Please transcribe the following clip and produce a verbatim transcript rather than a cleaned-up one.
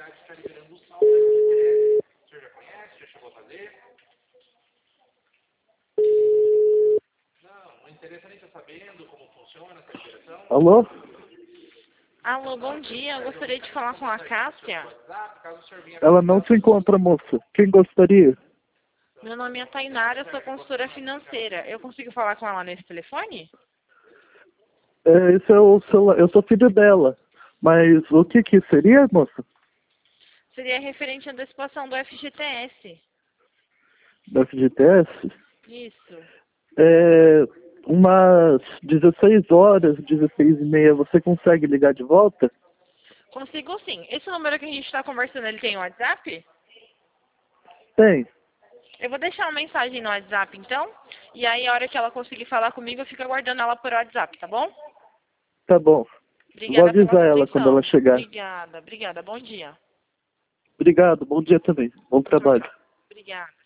está liberando o saldo da F G T S. O senhor já conhece? Já chegou a fazer? Não, não interessa nem estar sabendo como funciona essa liberação. Alô? Alô, bom dia. Eu gostaria de falar com a Cássia. Ela não se encontra, moça. Quem gostaria? Meu nome é Tainara, eu sou consultora financeira. Eu consigo falar com ela nesse telefone? É, esse é o celular. Eu sou filho dela. Mas o que que seria, moça? Seria referente à antecipação do F G T S. Da F G T S? Isso. É, umas dezesseis horas, dezesseis e meia, você consegue ligar de volta? Consigo sim. Esse número que a gente está conversando, ele tem WhatsApp? Tem. Eu vou deixar uma mensagem no WhatsApp, então. E aí, a hora que ela conseguir falar comigo, eu fico aguardando ela por WhatsApp, tá bom? Tá bom. Obrigada Vou avisar pela sua ela atenção. quando ela chegar. Obrigada, obrigada. Bom dia. Obrigado, bom dia também. Bom Tchau, trabalho. tchau. Obrigada.